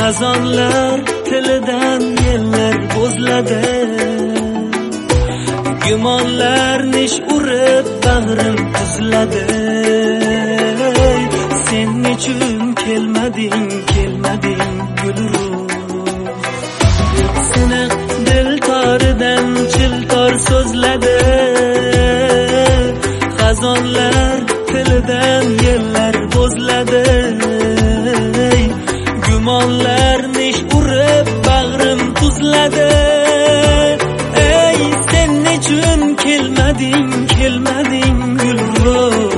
Xazonlar tilidan yellar bo'zladi. Gumonlar nish urib bag'rim tuzladi. Sen nechun kelmading gulruh. Siniq dil toridan chiltor so'zladi. Xazonlar tilidan yellar bo'zladi. Gumonlar nish urib bag'rim tuzladi. Ey sen nechun kelmading gulruh.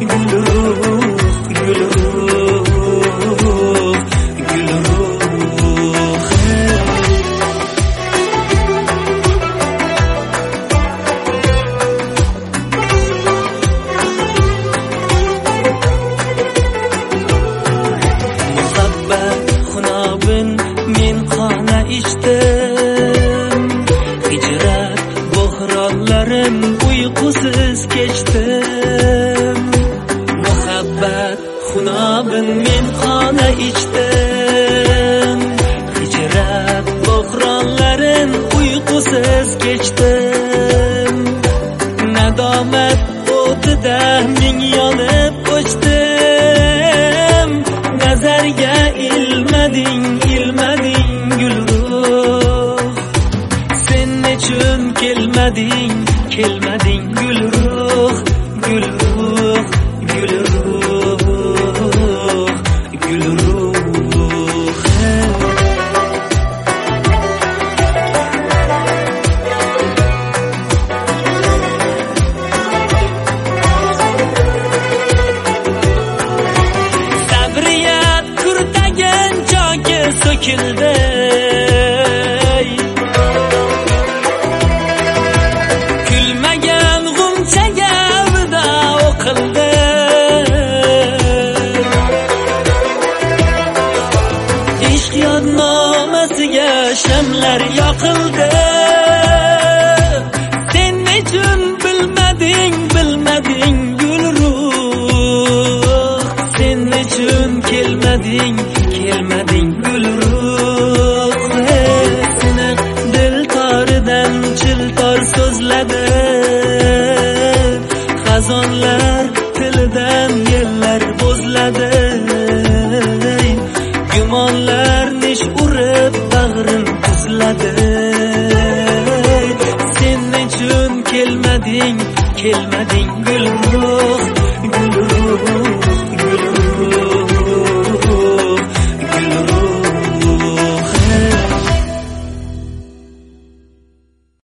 Men qona ichdim, hijrat bo'hronlarim uyqusiz kechdim. Muhabbat xunobin men qona ichdim, hijrat bo'hronlarim uyqusiz kechdim. Nadomat o'tida men yonib o'chdim. Nazarga ilmading gulruh. Sen nechun kelmading gulruh. Sabriyat kurtagan joyga so'kildi. Kulmagan g'unchaga vida o'qildi. Ishq yodnomasiga shamlar yoqildi. Sen nechun bilmading gulruh. Sen nechun kelmading gulruh. Siniq dil toridan chiltor so'zladi. Xazonlar tilidan yellar bo'zladi. Gumonlar nish urib bag'rim tuzladi. Sen nechun kelmading gulruh.